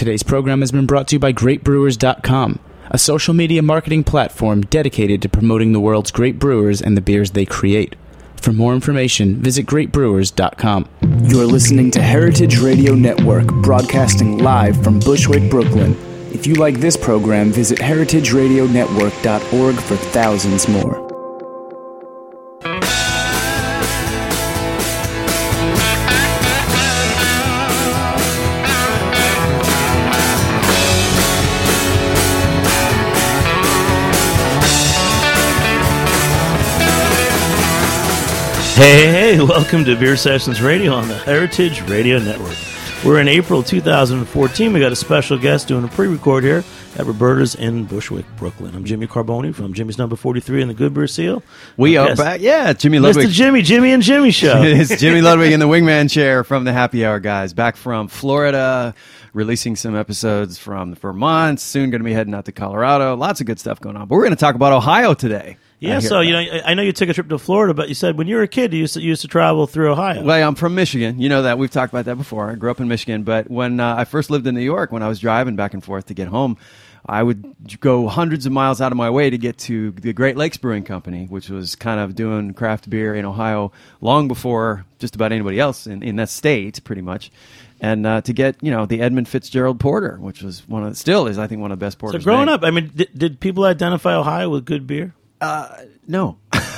Today's program has been brought to you by GreatBrewers.com, a social media marketing platform dedicated to promoting the world's great brewers and the beers they create. For more information, visit GreatBrewers.com. You're listening to Heritage Radio Network, broadcasting live from Bushwick, Brooklyn. If you like this program, visit heritageradionetwork.org for thousands more. Hey, welcome to Beer Sessions Radio on the Heritage Radio Network. We're in April 2014. We got a special guest doing a pre-record here at Roberta's in Bushwick, Brooklyn. I'm Jimmy Carboni from Jimmy's Number 43 and the Good Beer Seal. We are back. Yeah, Jimmy Ludwig. Mr. Jimmy and Jimmy Show. It's Jimmy Ludwig in the wingman chair from the Happy Hour guys. Back from Florida, releasing some episodes from Vermont. Soon going to be heading out to Colorado. Lots of good stuff going on. But we're going to talk about Ohio today. Yeah, so I know you took a trip to Florida, but you said when you were a kid, you used to travel through Ohio. Well, I'm from Michigan. You know that. We've talked about that before. I grew up in Michigan. But when I first lived in New York, when I was driving back and forth to get home, I would go hundreds of miles out of my way to get to the Great Lakes Brewing Company, which was kind of doing craft beer in Ohio long before just about anybody else in that state, pretty much. And to get, the Edmund Fitzgerald Porter, which was still is, I think, one of the best porters. So growing up, I mean, did people identify Ohio with good beer? No.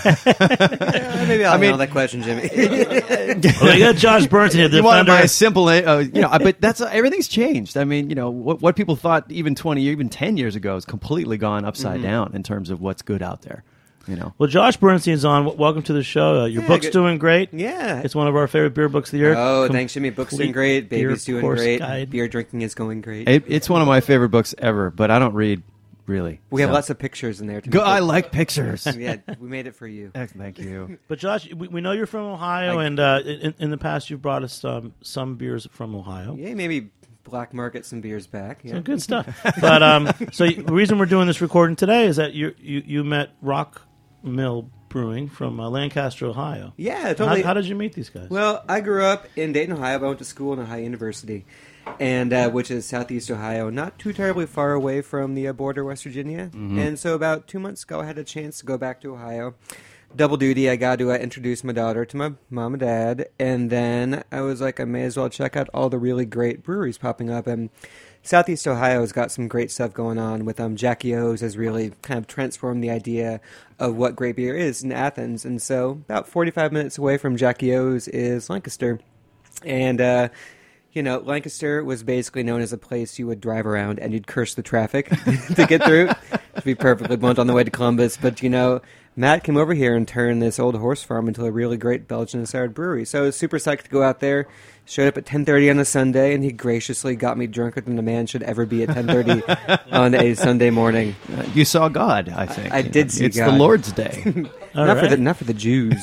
Maybe I'll handle that question, Jimmy. Well, you got Josh Burnson here, the you want defender. my simple, but that's everything's changed. I mean, what people thought even 10 years ago is completely gone upside down in terms of what's good out there. Well, Josh Bernstein's on. Welcome to the show. Your book's doing great. Yeah. It's one of our favorite beer books of the year. Oh, thanks, Jimmy. Book's doing great. Baby's doing great. Guide. Beer drinking is going great. It's one of my favorite books ever, but I don't read. Really? We have lots of pictures in there. I like pictures. Yeah, we made it for you. Thank you. But Josh, we know you're from Ohio, and in the past you've brought us some beers from Ohio. Yeah, maybe black market some beers back. Yeah. Some good stuff. But so the reason we're doing this recording today is that you met Rock Mill Brewing from Lancaster, Ohio. Yeah, totally. How did you meet these guys? Well, I grew up in Dayton, Ohio. I went to school in Ohio University, and which is southeast Ohio, not too terribly far away from the border, West Virginia. Mm-hmm. And so about 2 months ago, I had a chance to go back to Ohio. Double duty, I got to introduce my daughter to my mom and dad, and then I was like, I may as well check out all the really great breweries popping up. And Southeast Ohio has got some great stuff going on with Jackie O's has really kind of transformed the idea of what great beer is in Athens. And so about 45 minutes away from Jackie O's is Lancaster. And, Lancaster was basically known as a place you would drive around and you'd curse the traffic to get through, to be perfectly blunt, on the way to Columbus. But, Matt came over here and turned this old horse farm into a really great Belgian-inspired brewery. So I was super psyched to go out there. Showed up at 10:30 on a Sunday, and he graciously got me drunker than a man should ever be at 10:30 on a Sunday morning. You saw God, I think. I did see it's God. It's the Lord's Day. Not for the Jews.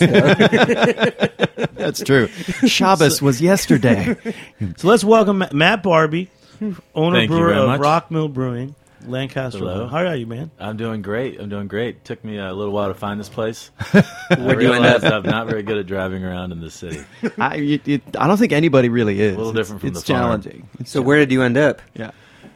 That's true. Shabbos was yesterday. So let's welcome Matt Barbie, owner brewer of much. Rock Mill Brewing, Lancaster. Hello. How are you, man? I'm doing great. Took me a little while to find this place. Where do you end realized up? I'm not very good at driving around in this city. I don't think anybody really is. A little different from it's the farm. challenging. So where did you end up? Yeah.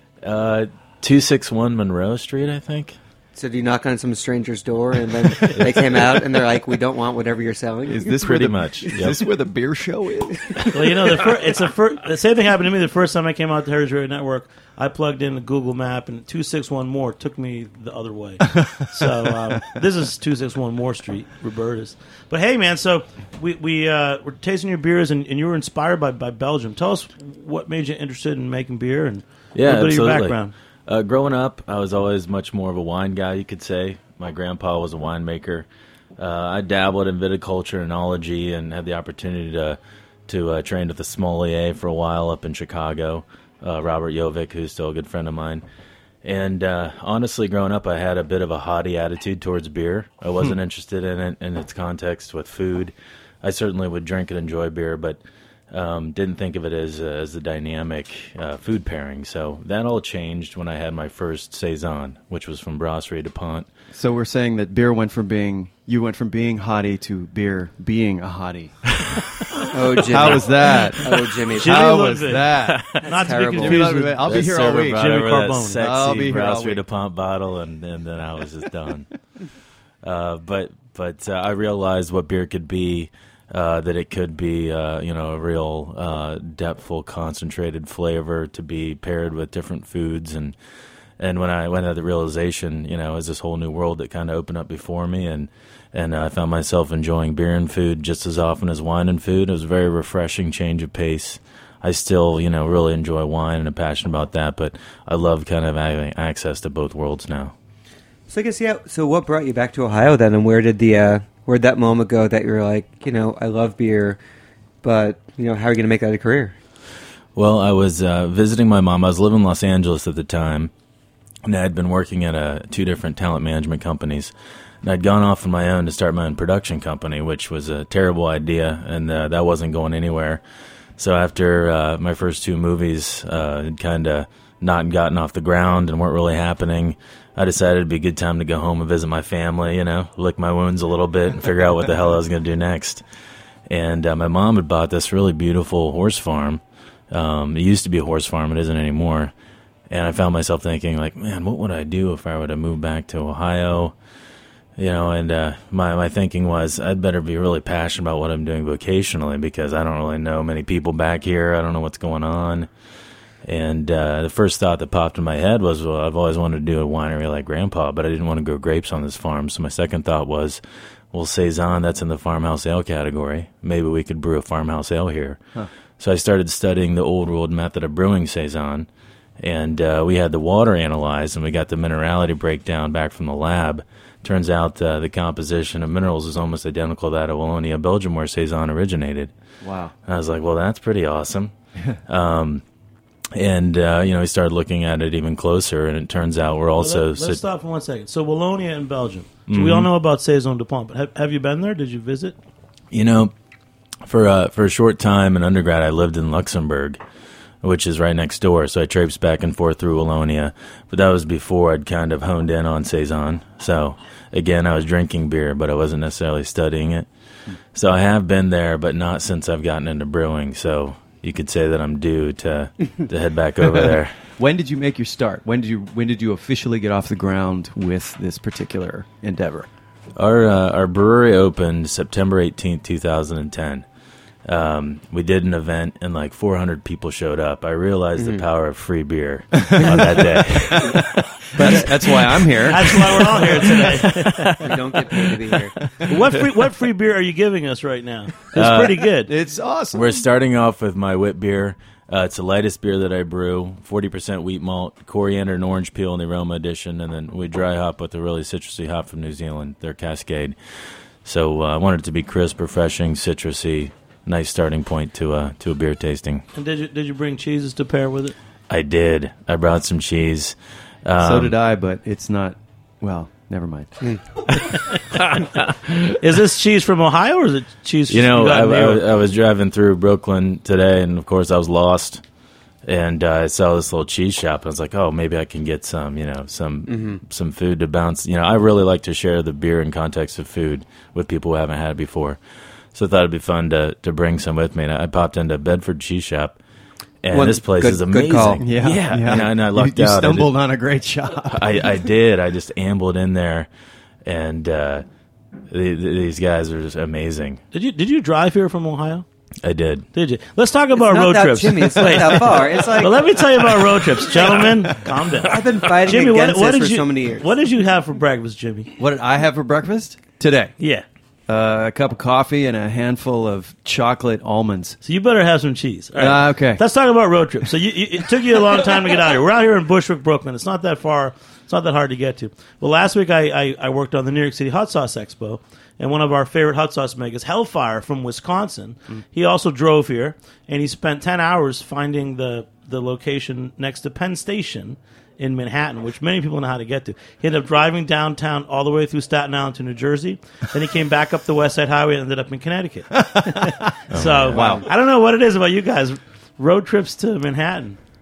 261 Monroe Street, I think. So do you knock on some stranger's door, and then they came out, and they're like, we don't want whatever you're selling? Is this Pretty where much. Is this where the beer show is? Well, the same thing happened to me the first time I came out to Heritage Radio Network. I plugged in the Google Map, and 261 Moore took me the other way. So this is 261 Moore Street, Roberta's. But hey, man, so we're tasting your beers, and you were inspired by Belgium. Tell us what made you interested in making beer, and a little bit of your background. Growing up, I was always much more of a wine guy, you could say. My grandpa was a winemaker. I dabbled in viticulture and enology and had the opportunity to train with the sommelier for a while up in Chicago, Robert Jovic, who's still a good friend of mine. And honestly, growing up, I had a bit of a haughty attitude towards beer. I wasn't interested in it in its context with food. I certainly would drink and enjoy beer, but didn't think of it as a dynamic food pairing. So that all changed when I had my first Saison, which was from Brasserie du Pont. So we're saying that beer went from being You went from being hottie to beer being a hottie. Oh, Jimmy. How was that? Oh, Jimmy. Jimmy How looked was it. that? Not to terrible. be confused with I'll be here all server week. brought Jimmy over Carbone. that sexy I'll be here all Brasserie week. de Pont bottle, and then I was just done. But I realized what beer could be. That it could be, a real depthful, concentrated flavor to be paired with different foods, and when I went at the realization, it was this whole new world that kind of opened up before me, and I found myself enjoying beer and food just as often as wine and food. It was a very refreshing change of pace. I still, really enjoy wine and am passionate about that, but I love kind of having access to both worlds now. So I guess, yeah. So what brought you back to Ohio then, and where'd that moment go that you were like, I love beer, but, how are you going to make that a career? Well, I was visiting my mom. I was living in Los Angeles at the time, and I had been working at 2 different talent management companies. And I'd gone off on my own to start my own production company, which was a terrible idea, and that wasn't going anywhere. So after my first 2 movies had kind of not gotten off the ground and weren't really happening, I decided it'd be a good time to go home and visit my family, lick my wounds a little bit and figure out what the hell I was going to do next. And my mom had bought this really beautiful horse farm. It used to be a horse farm. It isn't anymore. And I found myself thinking, like, man, what would I do if I were to move back to Ohio? And my thinking was I'd better be really passionate about what I'm doing vocationally, because I don't really know many people back here. I don't know what's going on. And the first thought that popped in my head was, well, I've always wanted to do a winery like Grandpa, but I didn't want to grow grapes on this farm. So my second thought was, well, Saison, that's in the farmhouse ale category. Maybe we could brew a farmhouse ale here. Huh. So I started studying the old world method of brewing Saison, and we had the water analyzed, and we got the minerality breakdown back from the lab. Turns out the composition of minerals is almost identical to that of Wallonia, Belgium, where Saison originated. Wow. And I was like, well, that's pretty awesome. And we started looking at it even closer, and it turns out we're also... Let's stop for 1 second. So Wallonia in Belgium. So we all know about Saison du Pont, but have you been there? Did you visit? For a short time in undergrad, I lived in Luxembourg, which is right next door. So I traipsed back and forth through Wallonia, but that was before I'd kind of honed in on Saison. So again, I was drinking beer, but I wasn't necessarily studying it. So I have been there, but not since I've gotten into brewing. So you could say that I'm due to head back over there. When did you make your start? When did you officially get off the ground with this particular endeavor? Our brewery opened September 18th, 2010. We did an event, and like 400 people showed up. I realized the power of free beer on that day. That's why I'm here. That's why we're all here today. We don't get paid to be here. What free beer are you giving us right now? It's pretty good. It's awesome. We're starting off with my wit beer. It's the lightest beer that I brew, 40% wheat malt, coriander and orange peel in the aroma edition, and then we dry hop with a really citrusy hop from New Zealand, their Cascade. So I wanted it to be crisp, refreshing, citrusy, nice starting point to a beer tasting. And did you bring cheeses to pair with it? I did. I brought some cheese. So did I, but it's not... Well, never mind. Is this cheese from Ohio, or is it cheese You know, got in New York? I was driving through Brooklyn today, and of course I was lost. And I saw this little cheese shop, and I was like, "Oh, maybe I can get some, some food to bounce." I really like to share the beer in context of food with people who haven't had it before. So I thought it'd be fun to bring some with me. And I popped into Bedford Cheese Shop, and this place is amazing. Good call. Yeah. And I lucked you out. stumbled on a great shop. I did. I just ambled in there, and these guys are just amazing. Did you drive here from Ohio? I did. Did you? Let's talk about It's not road that, trips. Jimmy, it's not that far. It's like Well, let me tell you about road trips, gentlemen. Calm down. I've been fighting Jimmy, against what this did for you, so many years. What did you have for breakfast, Jimmy? What did I have for breakfast today? Yeah. A cup of coffee and a handful of chocolate almonds. So you better have some cheese. All right. Okay. Let's talk about road trips. So it took you a long time to get out here. We're out here in Bushwick, Brooklyn. It's not that far. It's not that hard to get to. Well, last week I worked on the New York City Hot Sauce Expo, and one of our favorite hot sauce makers, Hellfire from Wisconsin, he also drove here, and he spent 10 hours finding the location next to Penn Station in Manhattan, which many people know how to get to. He ended up driving downtown all the way through Staten Island to New Jersey. Then he came back up the West Side Highway and ended up in Connecticut. So wow. I don't know what it is about you guys. Road trips to Manhattan.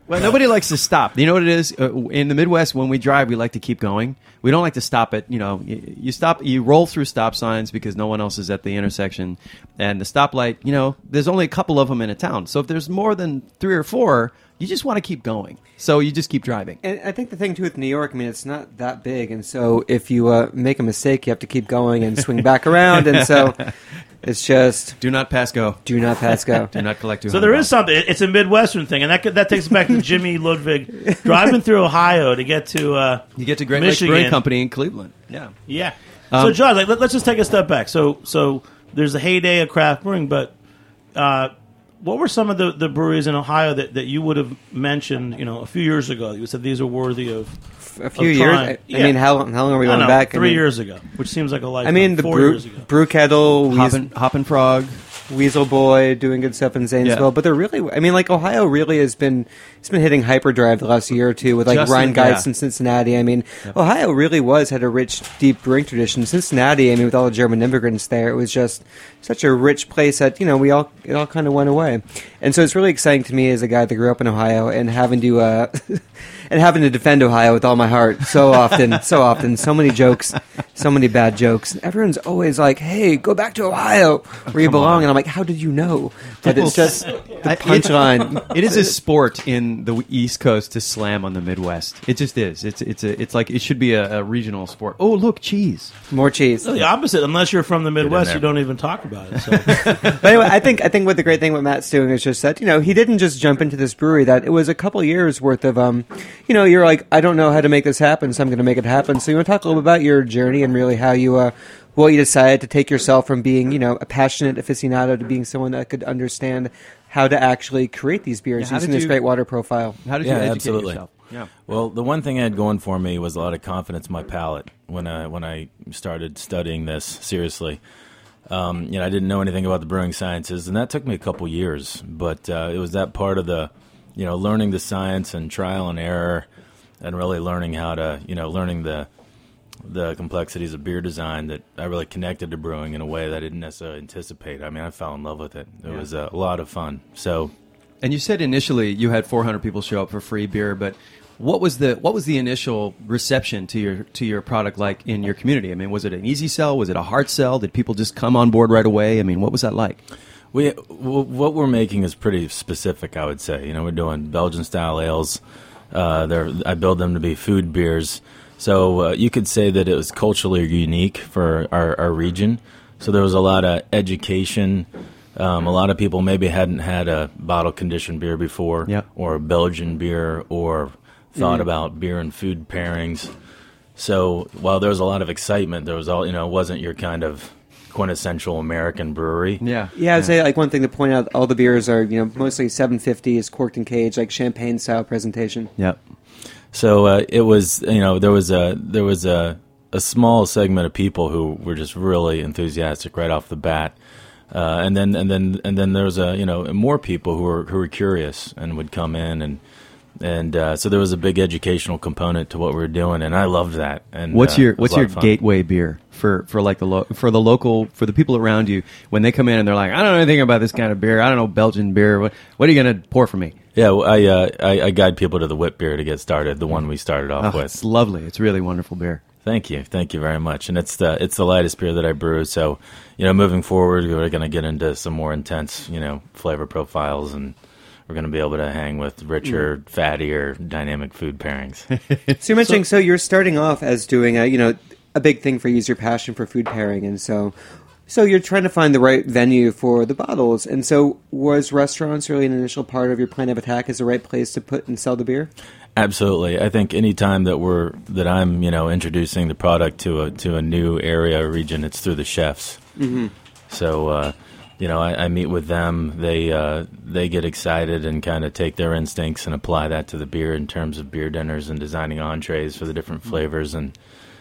Well, nobody likes to stop. You know what it is? In the Midwest, when we drive, we like to keep going. We don't like to stop at, you stop, you roll through stop signs because no one else is at the intersection. And the stoplight, there's only a couple of them in a town. So if there's more than 3 or 4, you just want to keep going. So you just keep driving. And I think the thing, too, with New York, it's not that big. And so if you make a mistake, you have to keep going and swing back around. And so it's just... Do not pass go. Do not pass go. Do not collect $200. So there is something. It's a Midwestern thing. And that takes us back to Jimmy Ludwig driving through Ohio to get to you get to Great Michigan. Lakes Brewing Company in Cleveland. Yeah. Yeah. So, John, let's just take a step back. So there's a heyday of craft brewing, but... what were some of the breweries in Ohio that you would have mentioned, a few years ago? You said these are worthy of a few years. How long are we going back? 3 years ago, which seems like a lifetime. The 4 years ago. Brew Kettle, Hoppin' Frog, Weasel Boy doing good stuff in Zanesville, but they're really, Ohio really it's been hitting hyperdrive the last year or two with Rhine Geist in Cincinnati. Ohio really had a rich, deep brewing tradition. Cincinnati, with all the German immigrants there, it was just such a rich place that it all kind of went away. And so it's really exciting to me as a guy that grew up in Ohio and having to defend Ohio with all my heart so often, so many jokes, so many bad jokes. Everyone's always like, "Hey, go back to Ohio where you belong." And I'm like, "How did you know?" But it's just the punchline. It is a sport in the East Coast to slam on the Midwest. It just is. It's like it should be a regional sport. Oh, look, cheese. More cheese. No, the opposite. Unless you're from the Midwest, you don't even talk about it. So. But anyway, I think what the great thing what Matt's doing is just that he didn't just jump into this brewery. That it was a couple years worth of you're like, I don't know how to make this happen, so I'm going to make it happen. So you want to talk a little bit about your journey and really how you you decided to take yourself from being a passionate aficionado to being someone that could understand how to actually create these beers using this great water profile. How did you educate absolutely. yourself? Yeah. Well, the one thing I had going for me was a lot of confidence in my palate when I started studying this seriously. I didn't know anything about the brewing sciences, and that took me a couple years. But it was that part of the, learning the science and trial and error, and really learning how to, learning the complexities of beer design that I really connected to brewing in a way that I didn't necessarily anticipate. I fell in love with it. It was a lot of fun. So, and you said initially you had 400 people show up for free beer, but what was the initial reception to your product like in your community? Was it an easy sell? Was it a hard sell? Did people just come on board right away? What was that like? What we're making is pretty specific, I would say. We're doing Belgian-style ales. I build them to be food beers. So you could say that it was culturally unique for our region. So there was a lot of education. A lot of people maybe hadn't had a bottle-conditioned beer before, or a Belgian beer, or thought about beer and food pairings. So while there was a lot of excitement, there was it wasn't your kind of quintessential American brewery. I'd say one thing to point out, all the beers are mostly 750s, corked and caged, like champagne style presentation. Yep. So it was there was a small segment of people who were just really enthusiastic right off the bat, and then there was more people who were curious and would come in and so there was a big educational component to what we were doing, and I loved that. And what's your gateway beer for the people around you when they come in and they're like, I don't know anything about this kind of beer. I don't know Belgian beer. What are you going to pour for me? Yeah, I guide people to the Whip beer to get started. The one we started off with. It's lovely. It's really wonderful beer. Thank you very much. And it's the lightest beer that I brew. So moving forward, we're going to get into some more intense flavor profiles, and we're going to be able to hang with richer, fattier, dynamic food pairings. So you're mentioning, so you're starting off as doing a big thing for you is your passion for food pairing, and so you're trying to find the right venue for the bottles. And so was restaurants really an initial part of your plan of attack as the right place to put and sell the beer? Absolutely. I think any time that I'm introducing the product to a new area or region, it's through the chefs. Mm-hmm. So I meet with them. They get excited and kind of take their instincts and apply that to the beer in terms of beer dinners and designing entrees for the different flavors, and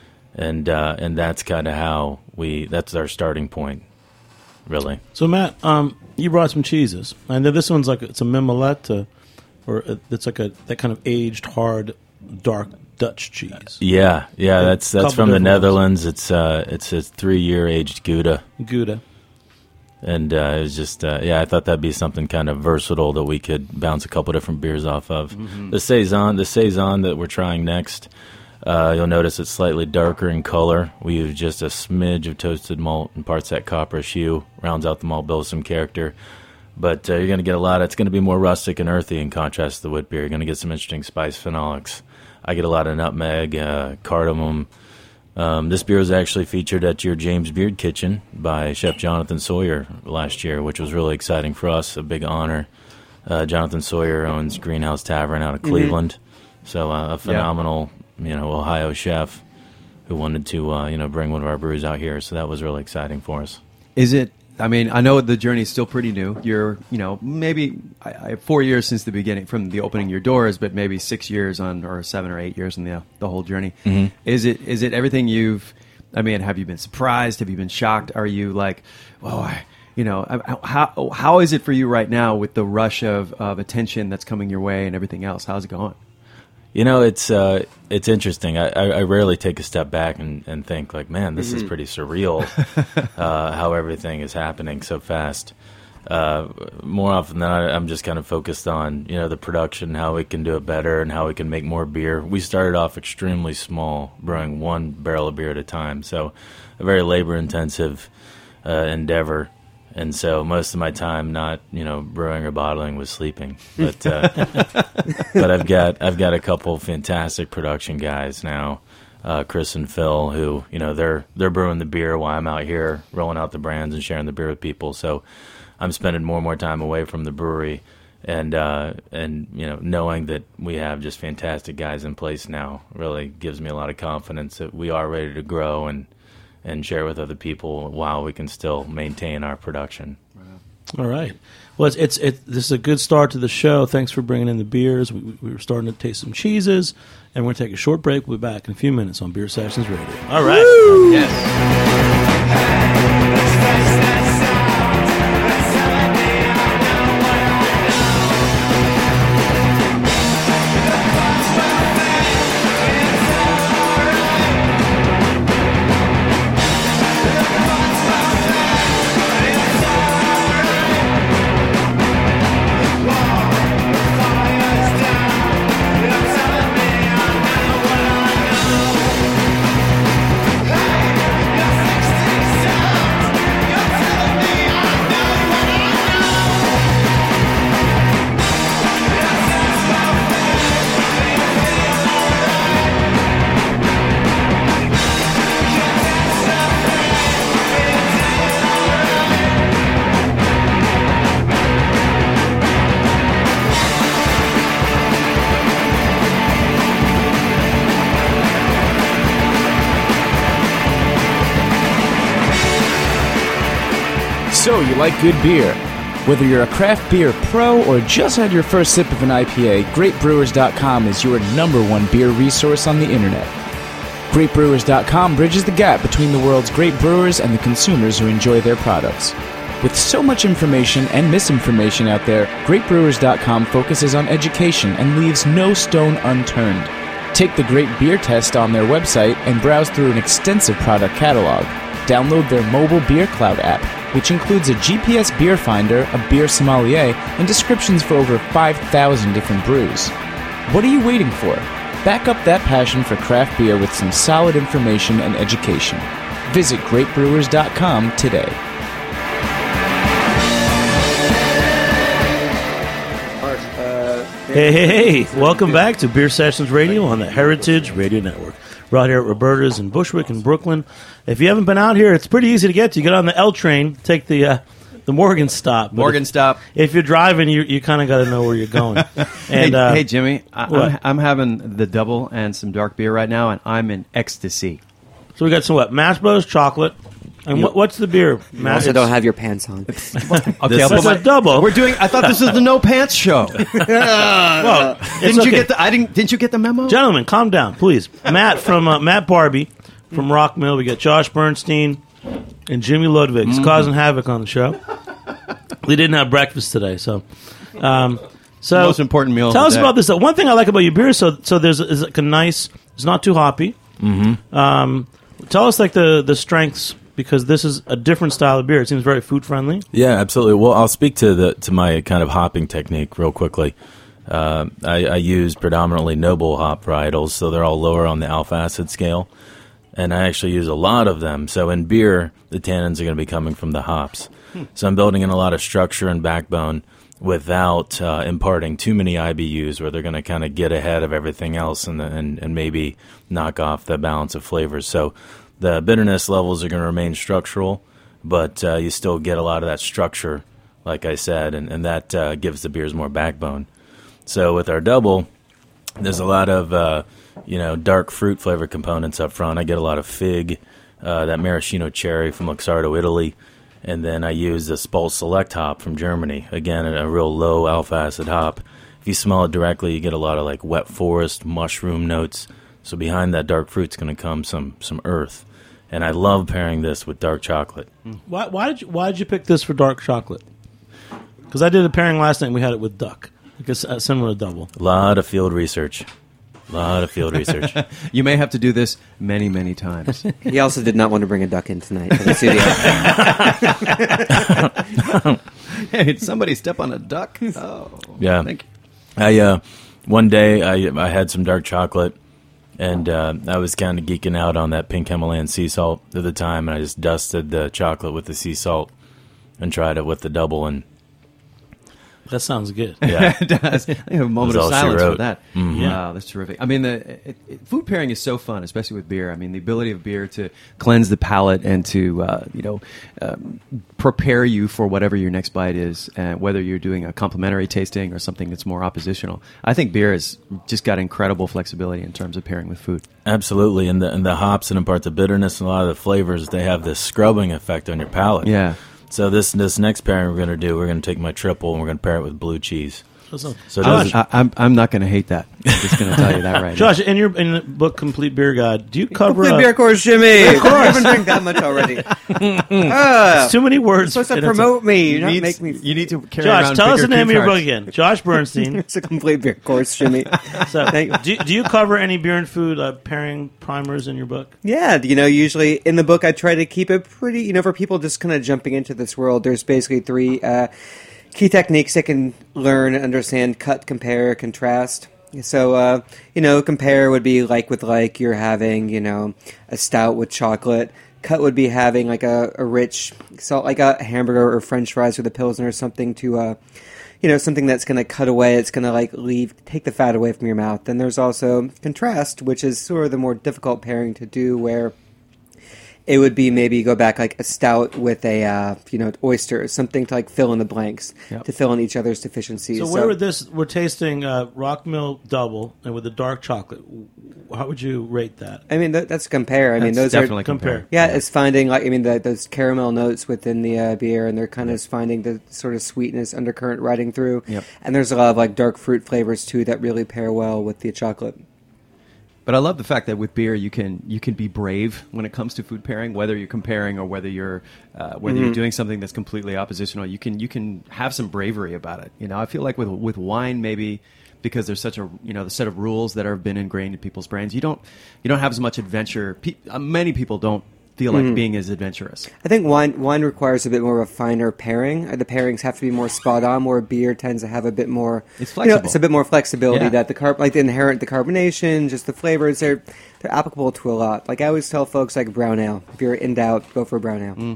that's kind of how that's our starting point, really. So Matt, you brought some cheeses. I know this one's it's a Mimolette, or it's that kind of aged, hard, dark Dutch cheese. Yeah, that's from the Netherlands. It's a 3-year aged Gouda. Gouda. And it was just, I thought that'd be something kind of versatile that we could bounce a couple different beers off of. The Saison that we're trying next, you'll notice it's slightly darker in color. We use just a smidge of toasted malt and parts that copper hue, rounds out the malt bill with some character. But you're going to get it's going to be more rustic and earthy in contrast to the wit beer. You're going to get some interesting spice phenolics. I get a lot of nutmeg, cardamom. This beer was actually featured at your James Beard Kitchen by Chef Jonathan Sawyer last year, which was really exciting for us, a big honor. Jonathan Sawyer owns Greenhouse Tavern out of Cleveland, so a phenomenal, Ohio chef who wanted to, bring one of our brews out here. So that was really exciting for us. Is it? I mean, I know the journey is still pretty new. You're, maybe 4 years since the beginning, from the opening your doors, but maybe 6 years or 7 or 8 years in the whole journey. Mm-hmm. Is it everything have you been surprised? Have you been shocked? Are you like, how is it for you right now with the rush of attention that's coming your way and everything else? How's it going? It's interesting. I rarely take a step back and think like, man, this is pretty surreal, how everything is happening so fast. More often than not, I'm just kind of focused on, the production, how we can do it better and how we can make more beer. We started off extremely small, brewing 1 barrel of beer at a time. So a very labor intensive, endeavor. And so most of my time not, brewing or bottling was sleeping. But but I've got a couple fantastic production guys now, Chris and Phil, who, they're brewing the beer while I'm out here rolling out the brands and sharing the beer with people. So I'm spending more and more time away from the brewery and knowing that we have just fantastic guys in place now really gives me a lot of confidence that we are ready to grow and share with other people while we can still maintain our production. All right. Well, this is a good start to the show. Thanks for bringing in the beers. We were starting to taste some cheeses, and we're going to take a short break. We'll be back in a few minutes on Beer Sessions Radio. All right. Woo! Yes. So, you like good beer? Whether you're a craft beer pro or just had your first sip of an IPA, GreatBrewers.com is your #1 beer resource on the internet. GreatBrewers.com bridges the gap between the world's great brewers and the consumers who enjoy their products. With so much information and misinformation out there, GreatBrewers.com focuses on education and leaves no stone unturned. Take the Great Beer Test on their website and browse through an extensive product catalog. Download their mobile Beer Cloud app, which includes a GPS beer finder, a beer sommelier, and descriptions for over 5,000 different brews. What are you waiting for? Back up that passion for craft beer with some solid information and education. Visit GreatBrewers.com today. Hey, welcome back to Beer Sessions Radio on the Heritage Radio Network. We're out here at Roberta's in Bushwick in Brooklyn. If you haven't been out here, it's pretty easy to get to. You get on the L train, take the Morgan stop. Stop. If you're driving, you kind of got to know where you're going. And hey, Jimmy, I'm having the double and some dark beer right now, and I'm in ecstasy. So we got some Mash Brothers chocolate. And what's the beer? You also don't have your pants on. Okay, That's a double. I thought this was the no pants show. Well, didn't you get the memo? Gentlemen, calm down, please. Matt from Matt Barbie from Rockmill. We got Josh Bernstein and Jimmy Ludwig. He's causing havoc on the show. We didn't have breakfast today, so most important meal. Tell us about this. One thing I like about your beer, so is like a nice. It's not too hoppy. Mm-hmm. Tell us like the strengths. because this is a different style of beer. It seems very food friendly. Yeah, absolutely. Well, I'll speak to my kind of hopping technique real quickly. I use predominantly noble hop varietals, so they're all lower on the alpha acid scale, and I actually use a lot of them. So in beer, the tannins are going to be coming from the hops. So I'm building in a lot of structure and backbone without imparting too many IBUs, where they're going to kind of get ahead of everything else and maybe knock off the balance of flavors. So the bitterness levels are going to remain structural, but you still get a lot of that structure, like I said, and that gives the beers more backbone. So with our double, there's a lot of dark fruit flavor components up front. I get a lot of fig, that maraschino cherry from Luxardo, Italy, and then I use the Spalt Select hop from Germany. Again, a real low alpha acid hop. If you smell it directly, you get a lot of like wet forest, mushroom notes. So behind that dark fruit's going to come some earth. And I love pairing this with dark chocolate. Why did you pick this for dark chocolate? Because I did a pairing last night and we had it with duck. Like a similar double. A lot of field research. You may have to do this many, many times. He also did not want to bring a duck in tonight to the studio. Hey, did somebody step on a duck? Oh, yeah. Thank you. One day I had some dark chocolate, and I was kind of geeking out on that pink Himalayan sea salt at the time, and I just dusted the chocolate with the sea salt and tried it with the double, and that sounds good. yeah, It does. I have a moment of all she silence for wrote. that. Mhm. Wow, that's terrific. I mean, food pairing is so fun, especially with beer. I mean, the ability of beer to cleanse the palate and to prepare you for whatever your next bite is, whether you're doing a complimentary tasting or something that's more oppositional. I think beer has just got incredible flexibility in terms of pairing with food. Absolutely, and the hops and impart the bitterness and a lot of the flavors. They have this scrubbing effect on your palate. Yeah. So this next pairing we're going to do, we're going to take my triple and we're going to pair it with blue cheese. So Josh, those, I'm not going to hate that. I'm just going to tell you that right Josh, in the book Complete Beer Guide, do you cover Complete beer course, Jimmy. Of course. I haven't drank that much already. It's too many words. You're supposed to promote me. now? You're not make me. You need to carry Josh, around tell us the bigger name of your cue book cards. again. Josh Bernstein. It's a complete beer course, Jimmy. So, Thank- do you cover any beer and food pairing primers in your book? Yeah, usually in the book I try to keep it pretty, for people just kind of jumping into this world, there's basically three key techniques they can learn and understand: cut, compare, contrast. So, compare would be like with like you're having, a stout with chocolate. Cut would be having like a rich salt, like a hamburger or French fries with a Pilsner or something to, something that's going to cut away. It's going to take the fat away from your mouth. Then there's also contrast, which is sort of the more difficult pairing to do, where it would be maybe go back like a stout with a oyster, something to like fill in the blanks, Yep. to fill in each other's deficiencies. So we're tasting Rock Mill Double and with the dark chocolate. How would you rate that? I mean, that's compare. I mean, That's those definitely are compare. Yeah, it's finding those caramel notes within the beer, and they're kind of finding the sort of sweetness undercurrent riding through. Yep. And there's a lot of like dark fruit flavors too that really pair well with the chocolate. But I love the fact that with beer you can be brave when it comes to food pairing, whether you're comparing or whether you're doing something that's completely oppositional. You can have some bravery about it. I feel like with wine, maybe because there's such the set of rules that have been ingrained in people's brains, you don't have as much adventure. Many people don't feel like being as adventurous. I think wine requires a bit more of a finer pairing. The pairings have to be more spot on, where beer tends to have a bit more. It's flexible. It's a bit more flexibility, Yeah. that the carbonation, just the flavors, they're applicable to a lot. Like I always tell folks, like brown ale. If you're in doubt, go for a brown ale.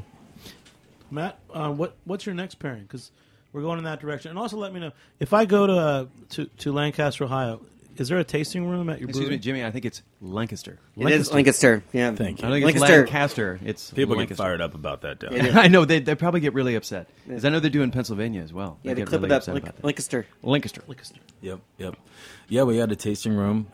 Matt, what's your next pairing? Because we're going in that direction. And also let me know, if I go to Lancaster, Ohio, is there a tasting room at your Excuse brewery? me, Jimmy. I think it's Lancaster. It is Lancaster. Yeah. Thank I you. don't think it's Lancaster. Lancaster. It's People get Lancaster. fired up about that, don't Yeah, they? yeah. I know they probably get really upset because I know they do in Pennsylvania as well. Yeah, they they get clip really it up. upset about that. Lancaster. Lancaster. Yep. Yeah, we had a tasting room.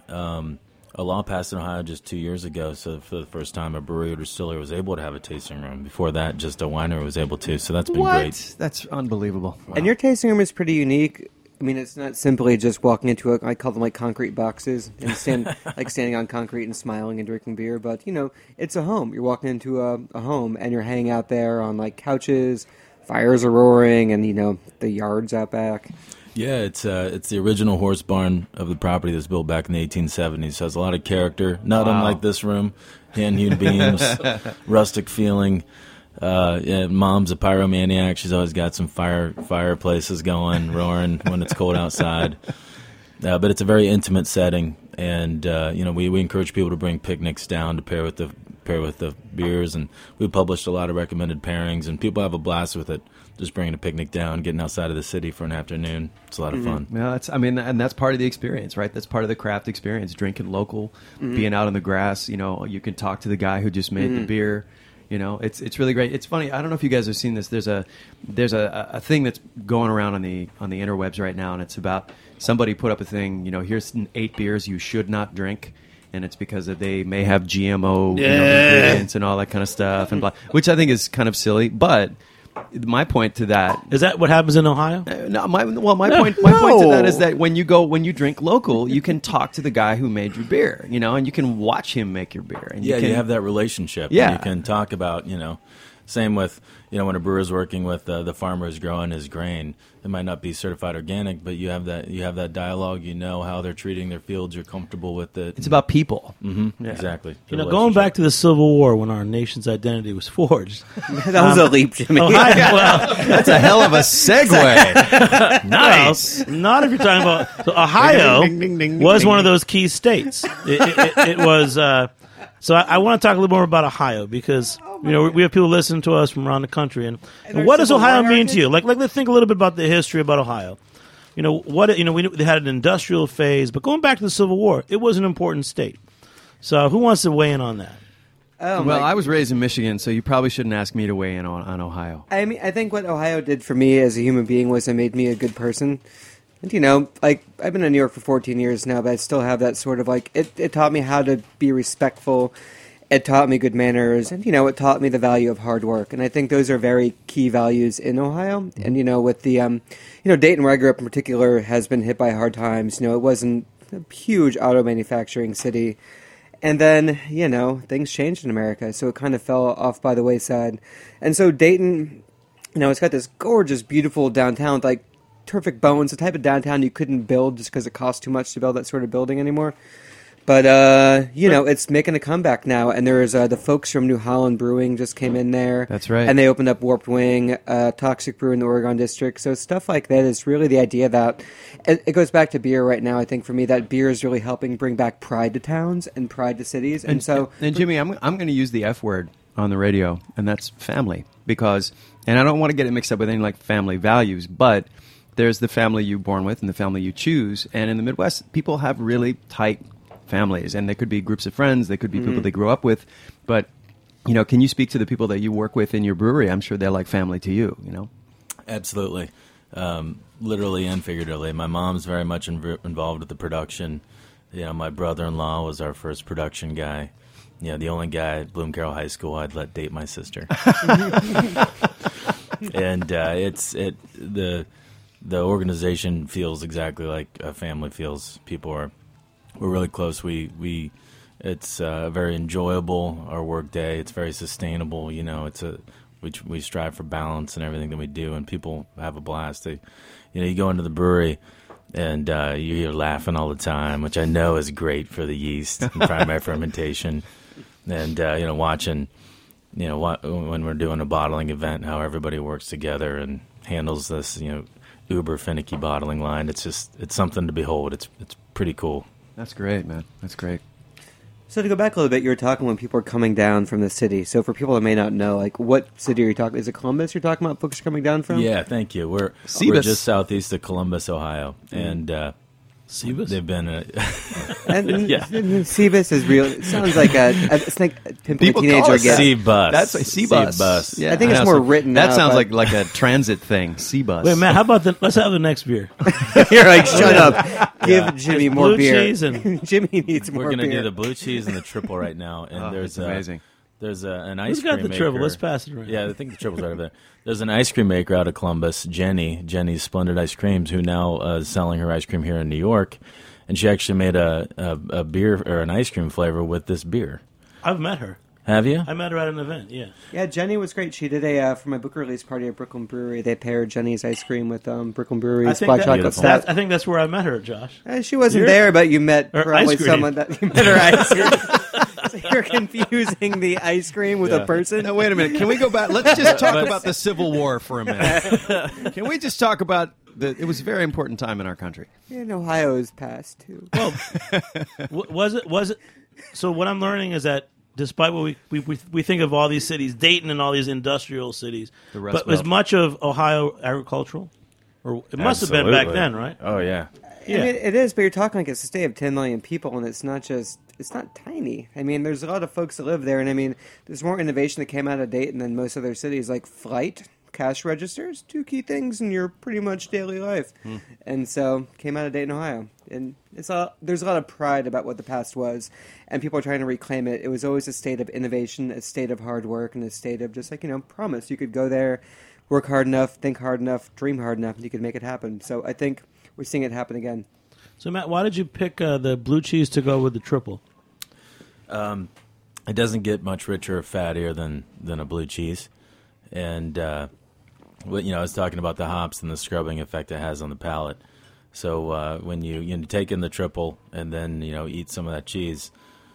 A law passed in Ohio just 2 years ago, so for the first time, a brewery or distillery was able to have a tasting room. Before that, just a winery was able to, so that's been great. That's unbelievable. And your tasting room is pretty unique. I mean, it's not simply just walking into I call them like concrete boxes and standing on concrete and smiling and drinking beer, but it's a home. You're walking into a home and you're hanging out there on like couches, fires are roaring, and the yard's out back. Yeah, it's the original horse barn of the property that's built back in the 1870s. So it has a lot of character, not unlike this room. Hand-hewn beams, rustic feeling. Yeah, Mom's a pyromaniac. She's always got some fireplaces going, roaring when it's cold outside. But it's a very intimate setting, and we encourage people to bring picnics down to pair with the beers, and we published a lot of recommended pairings, and people have a blast with it. Just bringing a picnic down, getting outside of the city for an afternoon. It's a lot of fun. Yeah, and that's part of the experience, right? That's part of the craft experience. Drinking local, being out on the grass. You can talk to the guy who just made the beer. It's really great. It's funny. I don't know if you guys have seen this. There's a thing that's going around on the interwebs right now, and it's about somebody put up a thing. Here's 8 beers you should not drink. And it's because they may have GMO ingredients and all that kind of stuff, and blah, which I think is kind of silly. But my point to that is that what happens in Ohio? My point to that is that when you drink local, you can talk to the guy who made your beer, and you can watch him make your beer. And you have that relationship. Yeah, and you can talk about same with when a brewer's working with the farmer who's growing his grain. It might not be certified organic, but you have that dialogue. You know how they're treating their fields. You're comfortable with it. It's about people. Mm-hmm. Yeah. Exactly. Going back to the Civil War when our nation's identity was forged. That was a leap, Jimmy. That's a hell of a segue. Nice. Well, not if you're talking about Ohio. Was one of those key states. It was. So I want to talk a little more about Ohio because we have people listening to us from around the country, and what does Ohio mean to you? Like let's think a little bit about the history about Ohio. They had an industrial phase, but going back to the Civil War, it was an important state. So who wants to weigh in on that? I was raised in Michigan, so you probably shouldn't ask me to weigh in on Ohio. I mean, I think what Ohio did for me as a human being was it made me a good person. And, I've been in New York for 14 years now, but I still have that sort of, it taught me how to be respectful. It taught me good manners. And, it taught me the value of hard work. And I think those are very key values in Ohio. And, with the, Dayton, where I grew up in particular, has been hit by hard times. It wasn't a huge auto manufacturing city. And then, things changed in America. So it kind of fell off by the wayside. And so Dayton, it's got this gorgeous, beautiful downtown with, terrific bones, the type of downtown you couldn't build just because it costs too much to build that sort of building anymore. But, it's making a comeback now, and there's the folks from New Holland Brewing just came in there. That's right. And they opened up Warped Wing, Toxic Brew in the Oregon District. So stuff like that is really the idea that, it goes back to beer right now, I think, for me, that beer is really helping bring back pride to towns and pride to cities. And Jimmy, I'm going to use the F word on the radio, and that's family, and I don't want to get it mixed up with any, family values, but there's the family you're born with and the family you choose. And in the Midwest, people have really tight families. And they could be groups of friends. They could be people they grew up with. But, can you speak to the people that you work with in your brewery? I'm sure they're like family to you, Absolutely. Literally and figuratively. My mom's very much involved with the production. My brother-in-law was our first production guy. The only guy at Bloom Carroll High School I'd let date my sister. And the organization feels exactly like a family feels. We're really close. It's very enjoyable, our work day. It's very sustainable. We strive for balance in everything that we do, and people have a blast. You go into the brewery and you're laughing all the time, which I know is great for the yeast and primary fermentation. And watching, when we're doing a bottling event, how everybody works together and handles this, uber finicky bottling line. It's something to behold. It's pretty cool. That's great, man. That's great. So to go back a little bit, you were talking when people are coming down from the city. So for people that may not know, what city are you talking? Is it Columbus you're talking about? Folks coming down from? Yeah, thank you. We're just southeast of Columbus, Ohio, and Cebus? They've been Cebus is real. It sounds like it's like pimping a teenager again. C-bus. That's like C-bus. C-bus. Yeah, I think it's more written. That sounds like a transit thing. C-bus. Wait, Matt, how about let's have the next beer. You're like, shut up. Give Jimmy more blue beer. Cheese and Jimmy needs more beer. We're going to do the blue cheese and the triple right now. And there's amazing. There's an ice Who's cream got the maker. triple? Let's pass it around. Yeah, I think the triple's right over there. There's an ice cream maker out of Columbus, Jenny's Splendid Ice Creams, who now is selling her ice cream here in New York. And she actually made a beer or an ice cream flavor with this beer. I've met her. Have you? I met her at an event. Yeah. Yeah, Jenny was great. She did for my book release party at Brooklyn Brewery. They paired Jenny's ice cream with Brooklyn Brewery's black chocolate Beautiful. stout. I think that's where I met her, Josh. She wasn't You're- there, but you met Or probably ice cream. someone that you met her ice cream. So you're confusing the ice cream with a person. Now, wait a minute. Can we go back? Let's just talk about the Civil War for a minute. Can we just talk about it was a very important time in our country. And Ohio's past too. Well, was it? So what I'm learning is that despite what we think of all these cities, Dayton and all these industrial cities, The Rust but was Belt. much of Ohio agricultural? Or it must have been back Absolutely. then, right? Oh, yeah. Yeah. I mean, it is, but you're talking like it's a state of 10 million people, and it's not tiny. I mean, there's a lot of folks that live there, and I mean, there's more innovation that came out of Dayton than most other cities, like flight, cash registers, 2 key things in your pretty much daily life. And so, came out of Dayton, Ohio. And there's a lot of pride about what the past was, and people are trying to reclaim it. It was always a state of innovation, a state of hard work, and a state of just like, promise. You could go there, work hard enough, think hard enough, dream hard enough, and you could make it happen. So I think we're seeing it happen again. So Matt, why did you pick the blue cheese to go with the triple? It doesn't get much richer or fattier than a blue cheese. And, I was talking about the hops and the scrubbing effect it has on the palate. So when you take in the triple and then, eat some of that cheese,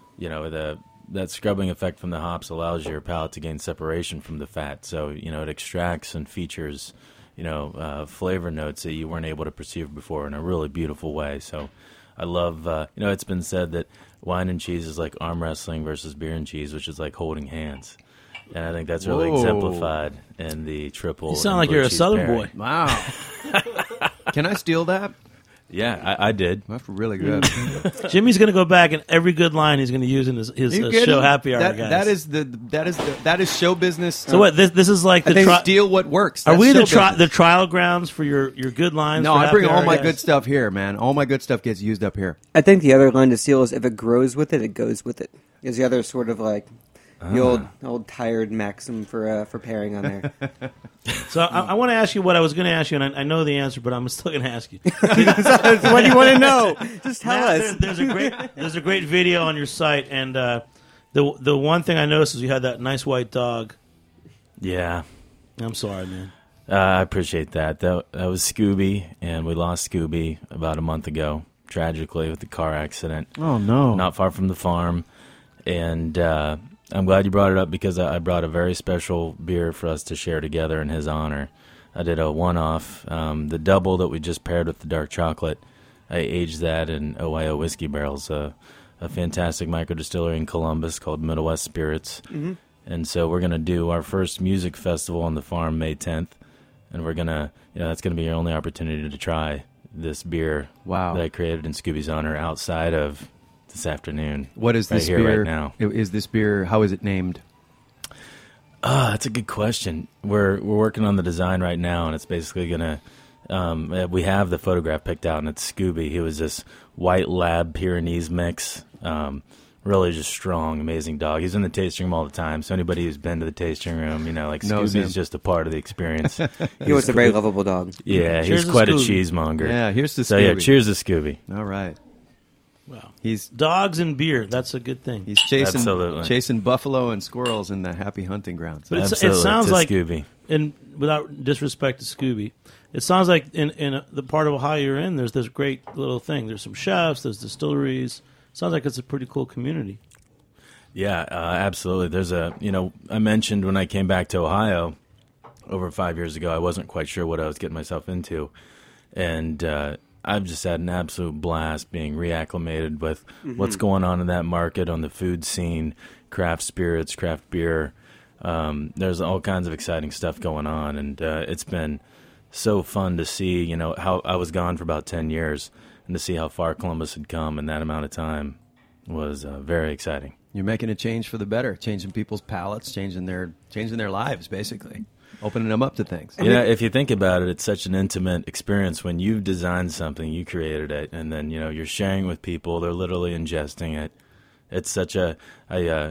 that scrubbing effect from the hops allows your palate to gain separation from the fat. So, it extracts and features, flavor notes that you weren't able to perceive before in a really beautiful way. So I love, it's been said that wine and cheese is like arm wrestling versus beer and cheese, which is like holding hands. And I think that's really Whoa. exemplified in the triple. You sound and like blue you're a cheese Southern pairing. boy. Wow. Can I steal that? Yeah, I did. That's really good. Jimmy's going to go back, and every good line he's going to use in his You kidding? show Happy Hour, guys. That is show business. So what? This is like the Steal what works. Are That's we show the business. trial grounds for your good lines? No, for I bring Happy all Hour, my guys? good stuff here, man. All my good stuff gets used up here. I think the other line to steal is if it grows with it, it goes with it. Is the other sort of like the old tired maxim for pairing on there. So I want to ask you what I was going to ask you, and I know the answer, but I'm still going to ask you. What do you want to know? Just tell Matt, us. there's a great video on your site, and the one thing I noticed is you had that nice white dog. Yeah. I'm sorry, man. I appreciate that. That was Scooby, and we lost Scooby about a month ago, tragically, with the car accident. Oh no! Not far from the farm. And I'm glad you brought it up because I brought a very special beer for us to share together in his honor. I did a one-off, the double that we just paired with the dark chocolate. I aged that in Ohio whiskey barrels, a fantastic microdistillery in Columbus called Middle West Spirits. Mm-hmm. And so we're going to do our first music festival on the farm May 10th. And we're going to, that's going to be your only opportunity to try this beer that I created in Scooby's honor outside of this afternoon. What is this right beer? Here, right now. Is this beer? How is it named? That's a good question. We're working on the design right now, and it's basically gonna. We have the photograph picked out, and it's Scooby. He was this white lab Pyrenees mix. Really just strong, amazing dog. He's in the tasting room all the time. So anybody who's been to the tasting room, knows Scooby's just a part of the experience. He was a very lovable dog. Yeah, Cheers he's to quite a Scooby. cheesemonger. Yeah, here's to Scooby. So yeah, cheers to Scooby. All right. Wow. He's Dogs and beer. That's a good thing. Absolutely. chasing buffalo and squirrels in the happy hunting grounds. But it Absolutely, sounds to like, Scooby. and without disrespect to Scooby, it sounds like in the part of Ohio you're in, there's this great little thing. There's some chefs, there's distilleries. Sounds like it's a pretty cool community. Yeah, absolutely. There's I mentioned when I came back to Ohio over 5 years ago, I wasn't quite sure what I was getting myself into. And I've just had an absolute blast being reacclimated with what's going on in that market, on the food scene, craft spirits, craft beer. There's all kinds of exciting stuff going on. And it's been so fun to see, how I was gone for about 10 years and to see how far Columbus had come in that amount of time was very exciting. You're making a change for the better, changing people's palates, changing their lives, basically, opening them up to things. If you think about it, it's such an intimate experience when you've designed something, you created it, and then you're sharing with people. They're literally ingesting it. It's such a I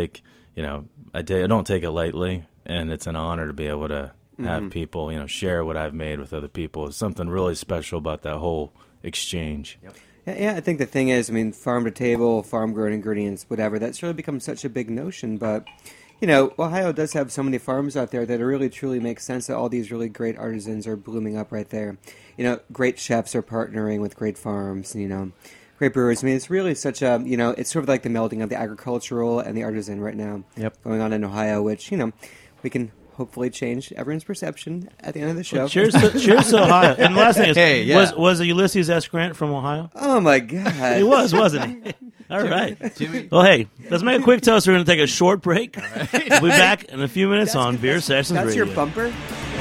don't take it lightly, and it's an honor to be able to have people share what I've made with other people. It's something really special about that whole exchange. Yep. Yeah, I think the thing is, I mean, farm to table, farm grown ingredients, whatever, that's really become such a big notion. But, you know, Ohio does have so many farms out there that it really truly makes sense that all these really great artisans are blooming up right there. You know, great chefs are partnering with great farms, you know, great brewers. I mean, it's really such a, you know, it's sort of like the melding of the agricultural and the artisan right now going on in Ohio, which, you know, we can hopefully change everyone's perception at the end of the show. Well, cheers to Ohio. And the last thing is, Hey, yeah. was it Ulysses S. Grant from Ohio? Oh, my God. He was, wasn't he? All right. Well, hey, let's make a quick toast. We're going to take a short break. We'll be back in a few minutes on Beer Sessions That's Radio. your bumper?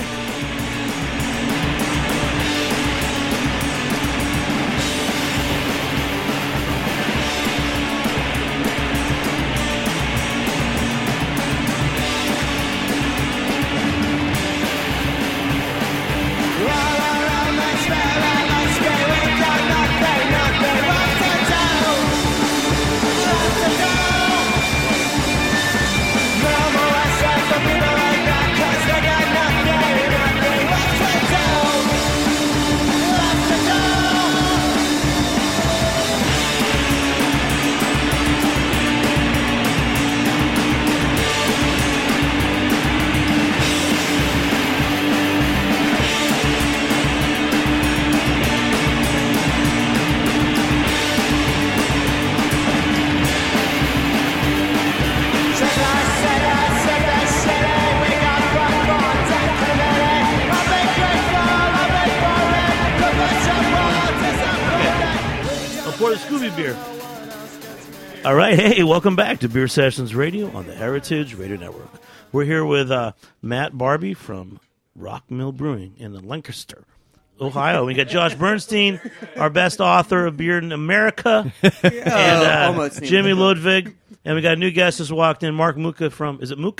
Pour the Scooby beer. All right, hey, welcome back to Beer Sessions Radio on the Heritage Radio Network. We're here with Matt Barbie from Rock Mill Brewing in Lancaster, Ohio. We got Josh Bernstein, our best author of beer in America, and almost Jimmy Ludwig. And we got a new guest just walked in, Mark Muka from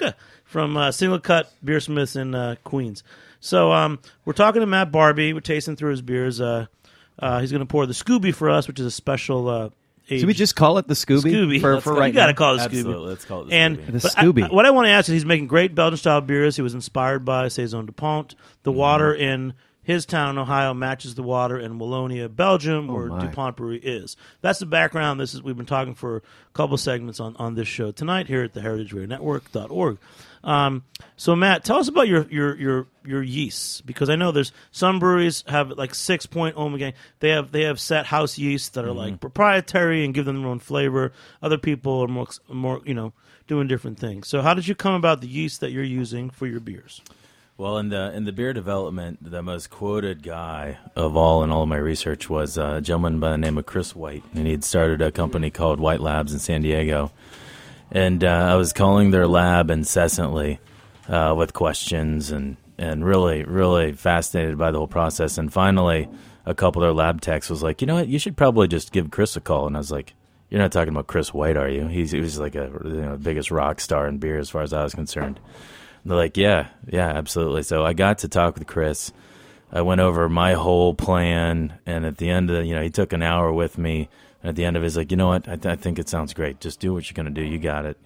Single Cut Beersmiths in Queens. So we're talking to Matt Barbie. We're tasting through his beers. He's going to pour the Scooby for us, which is a special Should we just call it the Scooby? For right you got to now? call it Scooby. Absolutely, let's call it the And Scooby. The but Scooby. what I want to ask is, he's making great Belgian-style beers. He was inspired by Saison du Pont. The water in his town in Ohio matches the water in Wallonia, Belgium, where my. DuPont Brewery is. That's the background. We've been talking for a couple segments on this show tonight here at the heritageradionetwork.org. So Matt, tell us about your yeasts, because I know there's some breweries have like 6-point omega. They have set house yeasts that are like proprietary and give them their own flavor. Other people are more doing different things. So how did you come about the yeast that you're using for your beers? Well, in the beer development, the most quoted guy of all in all of my research was a gentleman by the name of Chris White, and he'd started a company called White Labs in San Diego. And I was calling their lab incessantly with questions and really, really fascinated by the whole process. And finally, a couple of their lab techs was like, you know what, you should probably just give Chris a call. And I was like, you're not talking about Chris White, are you? He was like the biggest rock star in beer as far as I was concerned. And they're like, yeah, absolutely. So I got to talk with Chris. I went over my whole plan, and at the end of he took an hour with me. And at the end of it, he's like, you know what? I think it sounds great. Just do what you're going to do. You got it,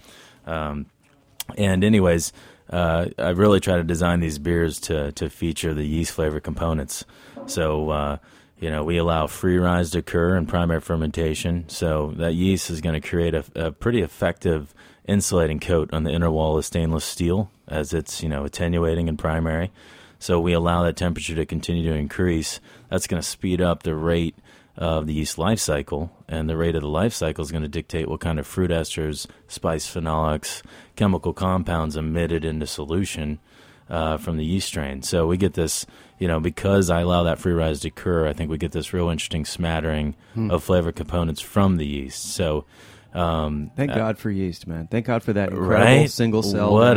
And anyways, I really try to design these beers to feature the yeast flavor components. So, we allow free rise to occur in primary fermentation. So that yeast is going to create a pretty effective insulating coat on the inner wall of stainless steel as it's, attenuating in primary. So we allow that temperature to continue to increase. That's going to speed up the rate of the yeast life cycle, and the rate of the life cycle is going to dictate what kind of fruit esters, spice phenolics, chemical compounds emitted into solution from the yeast strain. So we get this, because I allow that free rise to occur, I think we get this real interesting smattering of flavor components from the yeast. So Thank God for yeast, man. Thank God for that incredible right? single cell. What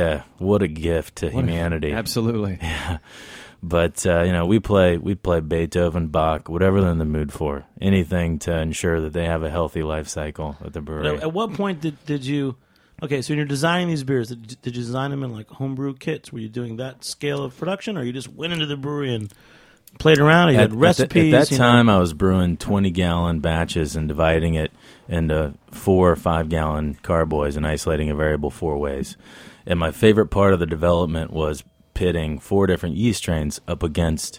a gift to humanity. Absolutely. Yeah. But we play Beethoven, Bach, whatever they're in the mood for, anything to ensure that they have a healthy life cycle at the brewery. At what point did you? Okay, so when you're designing these beers, did you design them in like homebrew kits? Were you doing that scale of production, or you just went into the brewery and played around? Or you had recipes. At that time, I was brewing 20-gallon batches and dividing it into 4 or 5-gallon carboys and isolating a variable 4 ways. And my favorite part of the development was pitting 4 different yeast strains up against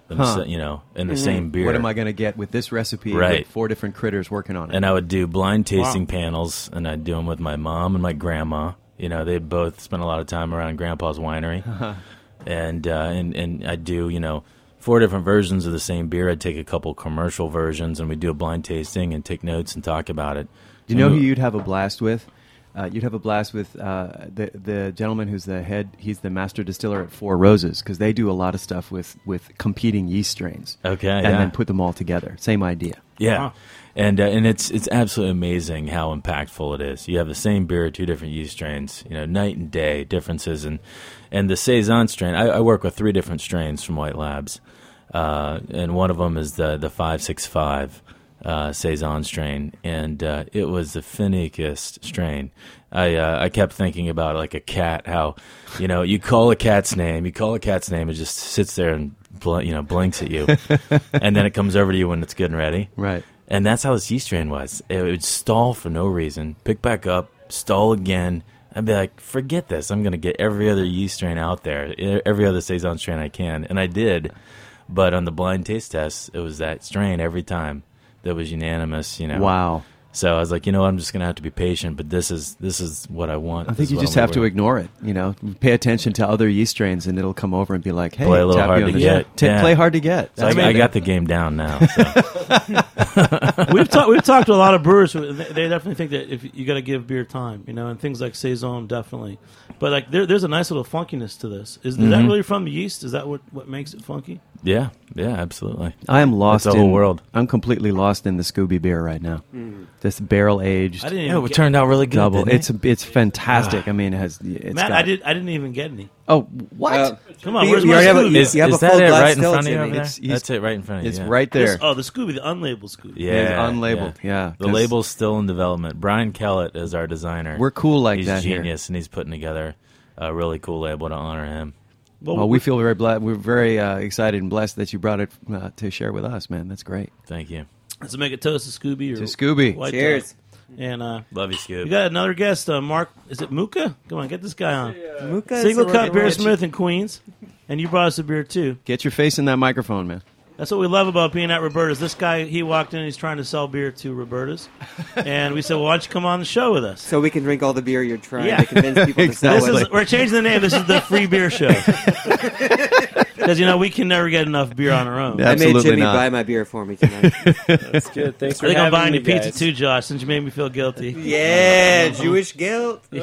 in the same beer. What am I going to get with this recipe? Right. With 4 different critters working on it. And I would do blind tasting panels, and I'd do them with my mom and my grandma. They both spent a lot of time around Grandpa's winery, and I'd do 4 different versions of the same beer. I'd take a couple commercial versions, and we'd do a blind tasting and take notes and talk about it. Do you know who you'd have a blast with? You'd have a blast with the gentleman who's the head. He's the master distiller at Four Roses, because they do a lot of stuff with competing yeast strains. Okay, and then put them all together. Same idea. Yeah, Wow. and it's absolutely amazing how impactful it is. You have the same beer, 2 different yeast strains, night and day differences, and the Saison strain. I work with 3 different strains from White Labs, and one of them is the 565 Saison strain, and it was the finickiest strain. I kept thinking about it like a cat. How you call a cat's name, it just sits there and blinks at you, and then it comes over to you when it's good and ready. Right. And that's how this yeast strain was. It would stall for no reason, pick back up, stall again. I'd be like, forget this. I'm going to get every other yeast strain out there, every other Saison strain I can. And I did. But on the blind taste test, it was that strain every time that was unanimous, Wow. So I was like, I'm just going to have to be patient, but this is what I want. I think you just have to ignore it. Pay attention to other yeast strains, and it'll come over and be like, "Hey, play a little tap hard you on to the get. Yeah. Play hard to get." So I got the game down now. So. We've talked to a lot of brewers. They definitely think that if you got to give beer time, and things like Saison definitely. But like there's a nice little funkiness to this. Is that really from the yeast? Is that what makes it funky? Yeah, absolutely. I am lost It's the whole world. I'm completely lost in the Scooby beer right now. This barrel aged. I didn't even It turned out really good. double. didn't it? It's fantastic. I mean, it's Matt, got, I didn't even get any. Oh, what? Come on, You where's my already have a- Scooby? Is You have a that full it glass right in still, front of you Jimmy. over there? It's- That's it right in front of you. It's yeah. right there. The Scooby, the unlabeled Scooby. Yeah, It's unlabeled. Yeah, The 'cause label's still in development. Brian Kellett is our designer. We're cool like he's that here. genius, and he's putting together a really cool label to honor him. Well, we feel very blessed. We're very excited and blessed that you brought it to share with us, man. That's great. Thank you. Let's make a toast to Scooby. To Scooby. White Cheers. Top. And Love you, Scoop. we got another guest, Mark. Is it Muka? Come on, get this guy on. Muka is Single a Cut little- Beersmith in Queens. And you brought us a beer, too. Get your face in that microphone, man. That's what we love about being at Roberta's. This guy, he walked in, he's trying to sell beer to Roberta's. And we said, well, why don't you come on the show with us? So we can drink all the beer you're trying Yeah. to convince people to sell Exactly. it. We're changing the name. This is the free beer show. Because, we can never get enough beer on our own. Yeah. I made Absolutely Jimmy not. buy my beer for me tonight. That's good. Thanks for I think I'm having buying me, you pizza, guys. too, Josh, since you made me feel guilty. Yeah, Jewish guilt. Wait,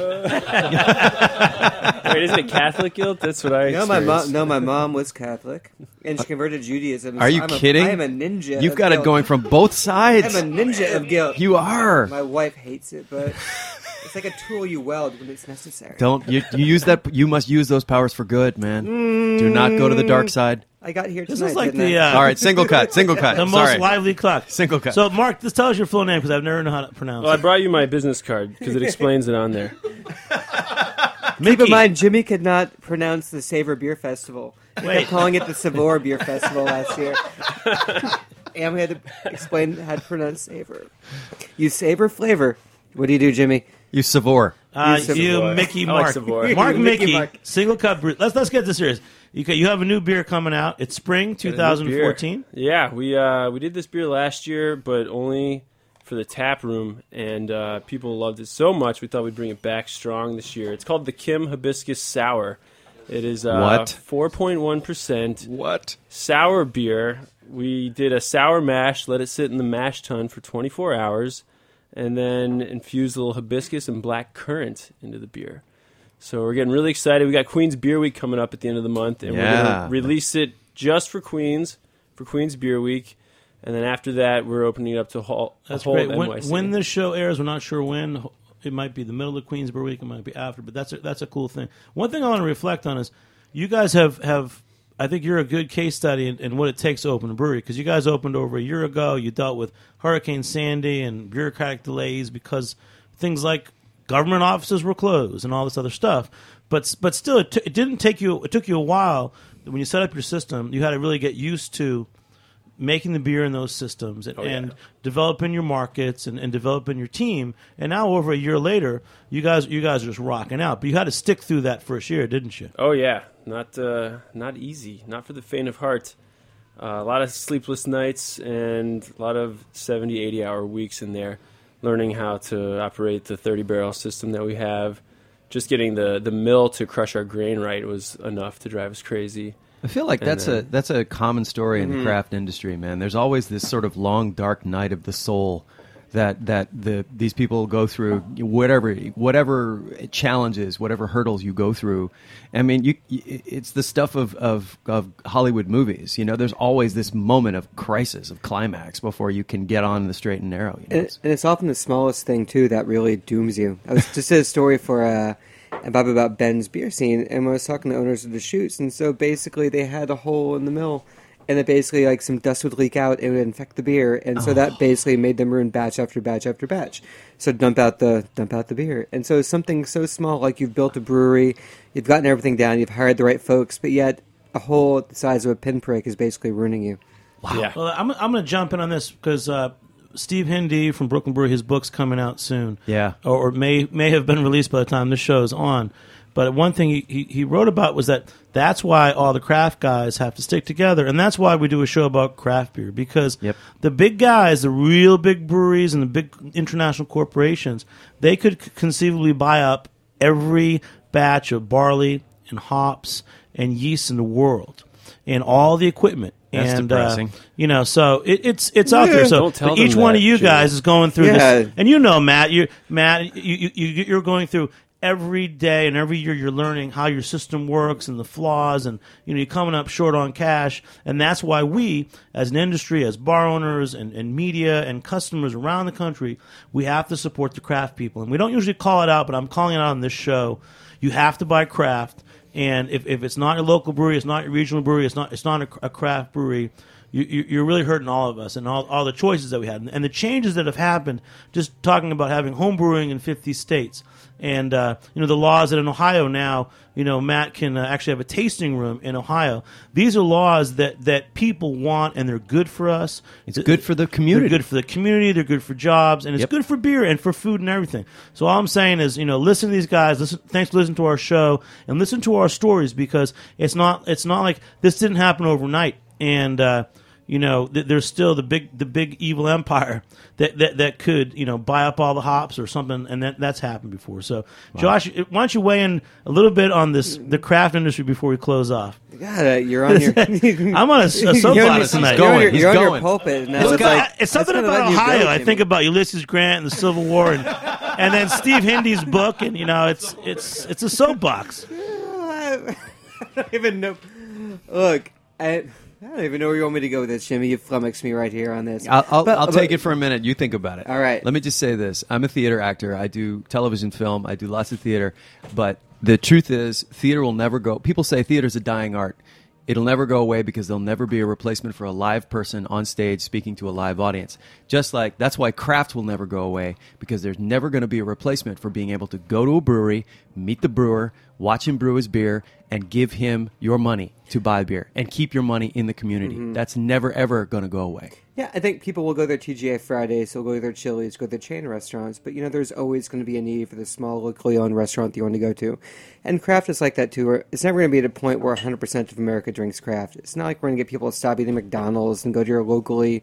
isn't it Catholic guilt? That's what I No, my experienced. mom was Catholic, and she converted to Judaism. Are you kidding? I am a ninja. You've of got it guilt. going from both sides. I'm a ninja of guilt. You are. My wife hates it, but it's like a tool you weld when it's necessary. Don't you use that? You must use those powers for good, man. Do not go to the dark side. I got here This tonight. is like didn't the I? All right, single cut. the most Sorry. lively clock. Single cut. So, Mark, just tell us your full name because I've never known how to pronounce Well, I it. brought you my business card because it explains it on there. Keep in mind, Jimmy could not pronounce the Savor Beer Festival. He Wait. kept calling it the Savor Beer Festival last year. And we had to explain how to pronounce savor. You savor flavor. What do you do, Jimmy? You Savor. You Savoy. Mickey I like Mark. Savoy. Mark Mickey Mickey, Mark. single cup brew. Let's get this serious. You have a new beer coming out. It's spring 2014. Yeah, we did this beer last year, but only for the tap room, and people loved it so much we thought we'd bring it back strong this year. It's called the Kim Hibiscus Sour. It is What? 4.1% What? sour beer. We did a sour mash, let it sit in the mash tun for 24 hours, and then infused a little hibiscus and black currant into the beer. So we're getting really excited. We got Queens Beer Week coming up at the end of the month, and we're Yeah. going to release it just for Queens Beer Week. And then after that, we're opening it up to whole Great. NYC. When this show airs, we're not sure when. It might be the middle of Queens Beer Week. It might be after, but that's a cool thing. One thing I want to reflect on is you guys have I think you're a good case study in what it takes to open a brewery because you guys opened over a year ago. You dealt with Hurricane Sandy and bureaucratic delays because things like government offices were closed and all this other stuff. But still, it didn't take you. It took you a while when you set up your system. You had to really get used to making the beer in those systems and developing your markets and developing your team. And now, over a year later, you guys are just rocking out. But you had to stick through that first year, didn't you? Oh yeah, not easy, not for the faint of heart. A lot of sleepless nights and a lot of 70, 80-hour weeks in there, learning how to operate the 30-barrel system that we have. Just getting the mill to crush our grain right was enough to drive us crazy. I feel like that's a common story in the craft industry, man. There's always this sort of long, dark night of the soul that these people go through, whatever challenges, whatever hurdles you go through. I mean, it's the stuff of Hollywood movies. You know, there's always this moment of crisis, of climax before you can get on the straight and narrow. You know? And it's often the smallest thing too that really dooms you. I was just did a story for about Ben's beer scene, and I was talking to owners of the chutes, and so basically they had a hole in the mill. And it basically, like, some dust would leak out, and it would infect the beer, and so that basically made them ruin batch after batch after batch. So dump out the beer, and so something so small, like you've built a brewery, you've gotten everything down, you've hired the right folks, but yet a hole the size of a pinprick is basically ruining you. Wow. Yeah. Well, I'm going to jump in on this because Steve Hindy from Brooklyn Brewery, his book's coming out soon. Yeah, or may have been released by the time this show's on. But one thing he wrote about was that's why all the craft guys have to stick together, and that's why we do a show about craft beer, because the big guys, the real big breweries and the big international corporations, they could conceivably buy up every batch of barley and hops and yeast in the world and all the equipment. That's depressing. So it's out there. So Don't tell each them one that, of you Jimmy. guys is going through this, and Matt, you're going through every day and every year. You're learning how your system works and the flaws, and you're coming up short on cash, and that's why we, as an industry, as bar owners and media and customers around the country, we have to support the craft people, and we don't usually call it out, but I'm calling it out on this show. You have to buy craft. And if it's not your local brewery, it's not your regional brewery, it's not a craft brewery, you're really hurting all of us and all the choices that we had. And the changes that have happened, just talking about having home brewing in 50 states. And, the laws that in Ohio now, Matt can actually have a tasting room in Ohio. These are laws that people want, and they're good for us. It's good for the community. They're good for the community. They're good for jobs, and it's good for beer and for food and everything. So all I'm saying is, listen to these guys. Thanks for listening to our show and listen to our stories, because it's not like this didn't happen overnight. And there's still the big evil empire that could buy up all the hops or something, and that's happened before. So, Josh, why don't you weigh in a little bit on the craft industry before we close off? God, you're on your. I'm on a soapbox tonight. You're on your pulpit. Now it's something about Ohio. I think about Ulysses Grant and the Civil War, and then Steve Hindy's book, and it's a soapbox. I don't even know. Look, I don't even know where you want me to go with this, Jimmy. You flummoxed me right here on this. I'll take it for a minute. You think about it. All right. Let me just say this. I'm a theater actor. I do television, film. I do lots of theater. But the truth is, theater will never go. People say theater's a dying art. It'll never go away because there'll never be a replacement for a live person on stage speaking to a live audience. Just like that's why craft will never go away, because there's never going to be a replacement for being able to go to a brewery, meet the brewer, watch him brew his beer, and give him your money to buy beer and keep your money in the community. Mm-hmm. That's never, ever going to go away. Yeah, I think people will go to their TGI Fridays, they'll go to their Chili's, go to their chain restaurants, but there's always going to be a need for the small, locally owned restaurant that you want to go to. And craft is like that too. Where it's never going to be at a point where 100% of America drinks craft. It's not like we're going to get people to stop eating McDonald's and go to your locally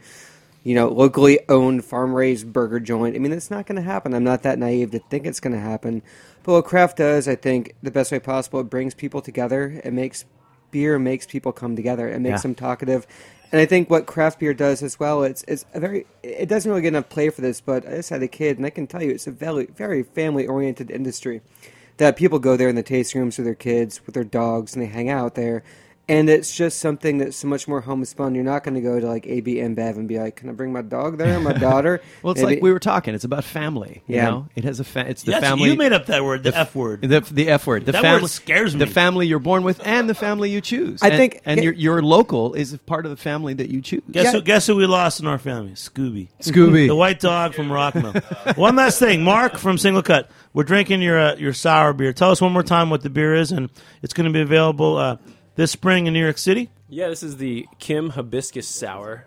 owned, farm-raised burger joint. I mean, it's not going to happen. I'm not that naive to think it's going to happen. But what craft does, I think, the best way possible, it brings people together. It makes beer makes people come together. It makes them talkative. And I think what craft beer does as well, it doesn't really get enough play for this, but I just had a kid, and I can tell you it's a very, very family-oriented industry. That people go there in the tasting rooms with their kids, with their dogs, and they hang out there. And it's just something that's so much more homespun. You're not going to go to like AB InBev and be like, "Can I bring my dog there? My daughter?" Well, it's like we were talking. It's about family. You know? It has it's the family. You made up that word, the F word. The F word. That word scares me. The family you're born with, and the family you choose. Your local is part of the family that you choose. Guess who we lost in our family? Scooby, the white dog from Rockmill. One last thing, Mark from Single Cut. We're drinking your sour beer. Tell us one more time what the beer is, and it's going to be available this spring in New York City? Yeah, this is the Kim Hibiscus Sour,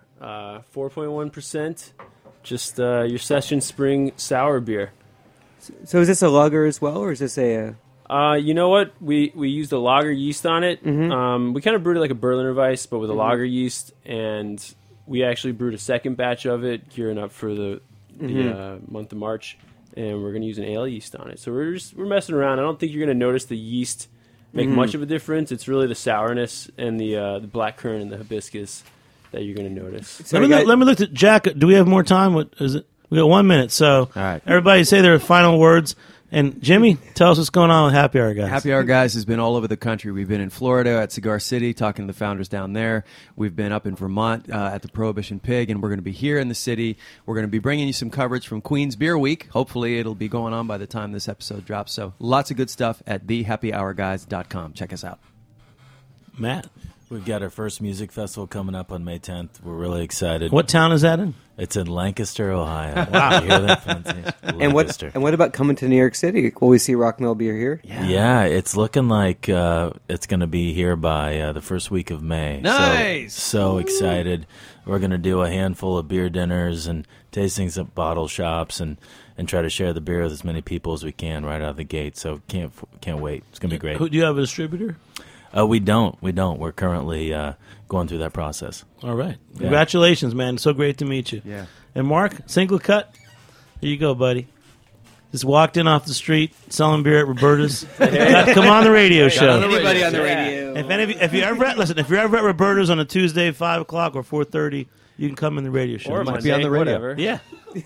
4.1%. Just your session spring sour beer. So is this a lager as well, or is this a... You know what? We used a lager yeast on it. We kind of brewed it like a Berliner Weiss, but with a lager yeast, and we actually brewed a second batch of it, gearing up for the month of March, and we're going to use an ale yeast on it. So we're messing around. I don't think you're going to notice the yeast make much of a difference. It's really the sourness and the black currant and the hibiscus that you're going to notice. Let me look at Jack. Do we have more time? What is it? We got 1 minute. So all right. Everybody say their final words. And Jimmy, tell us what's going on with Happy Hour Guys. Happy Hour Guys has been all over the country. We've been in Florida at Cigar City talking to the founders down there. We've been up in Vermont at the Prohibition Pig, and we're going to be here in the city. We're going to be bringing you some coverage from Queens Beer Week. Hopefully it'll be going on by the time this episode drops. So lots of good stuff at thehappyhourguys.com. Check us out. Matt. We've got our first music festival coming up on May 10th. We're really excited. What town is that in? It's in Lancaster, Ohio. Wow. You hear that pronunciation? Lancaster. And what about coming to New York City? Will we see Rock Mill Beer here? Yeah, it's looking like it's going to be here by the first week of May. Nice! So excited. We're going to do a handful of beer dinners and tastings at bottle shops and try to share the beer with as many people as we can right out of the gate. So can't wait. It's going to be great. Do you have a distributor? We don't. We're currently going through that process. All right. Yeah. Congratulations, man. So great to meet you. Yeah. And Mark, single cut. Here you go, buddy. Just walked in off the street selling beer at Roberta's. Come on the radio show. Anybody on the radio? If you're ever at Roberta's on a Tuesday, 5 o'clock or 4:30, you can come in the radio show. Or might be on the radio. Whatever. Yeah.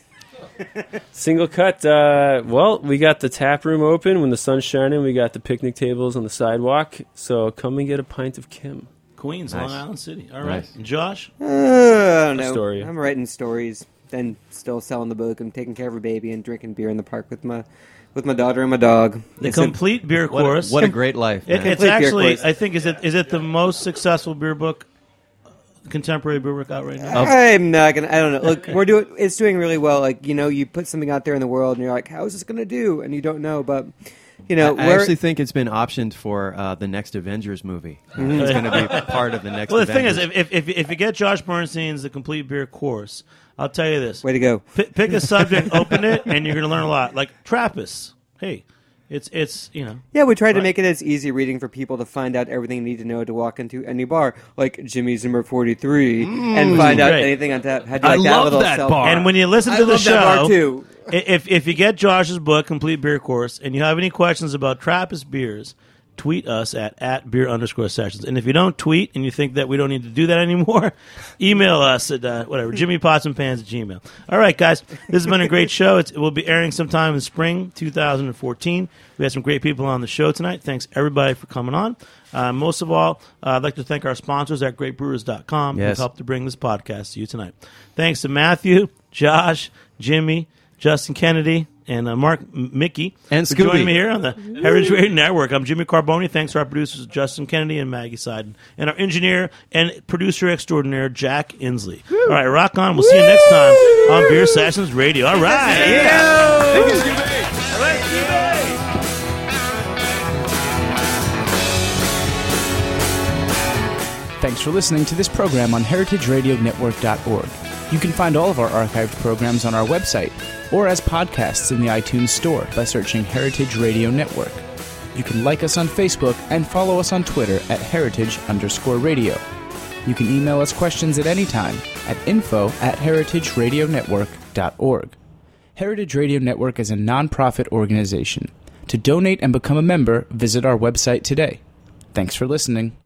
Single cut. Well, we got the tap room open when the sun's shining. We got the picnic tables on the sidewalk. So come and get a pint of Kim. Queens, Nice. Long Island City. All right. Nice. And Josh? I don't know. Story. I'm writing stories, then still selling the book. I'm taking care of a baby and drinking beer in the park with my daughter and my dog. The It's a- complete beer course. What a great life. man. It's Complete beer actually, course. I think, is it the most successful beer book, contemporary beer book out right now? I'm not gonna. I don't know. Look, it's doing really well. Like, you put something out there in the world, and you're like, how is this gonna do? And you don't know, but I actually think it's been optioned for the next Avengers movie. It's going to be part of the next. Well, the thing Avengers. is, if you get Josh Bernstein's The Complete Beer Course, I'll tell you this: way to go. pick a subject, open it, and you're going to learn a lot. Like Trappist. Hey, it's Yeah, we tried to Right. make it as easy reading for people to find out everything you need to know to walk into any bar, like Jimmy's number 43, and find out Great. anything on tap. How'd you I like love little that self- bar. And when you listen I to the love that bar show, too. if you get Josh's book, Complete Beer Course, and you have any questions about Trappist beers, tweet us at @beer_sessions. And if you don't tweet and you think that we don't need to do that anymore, email us at JimmyPotsandPans@gmail. All right, guys, this has been a great show. It will be airing sometime in spring 2014. We had some great people on the show tonight. Thanks, everybody, for coming on. Most of all, I'd like to thank our sponsors at GreatBrewers.com Yes. who helped to bring this podcast to you tonight. Thanks to Matthew, Josh, Jimmy, Justin Kennedy, and Mark Mickey And for joining Scooby. me here on the Heritage Radio Network. I'm Jimmy Carboni. Thanks to our producers, Justin Kennedy and Maggie Seiden, and our engineer and producer extraordinaire, Jack Inslee. All right, rock on. We'll see you next time on Beer Sessions Radio. All right. Thank you, Scooby. All right, Scooby. Thanks for listening to this program on heritageradionetwork.org. You can find all of our archived programs on our website or as podcasts in the iTunes Store by searching Heritage Radio Network. You can like us on Facebook and follow us on Twitter at @heritage_radio. You can email us questions at any time at info@heritageradionetwork.org. Heritage Radio Network is a non-profit organization. To donate and become a member, visit our website today. Thanks for listening.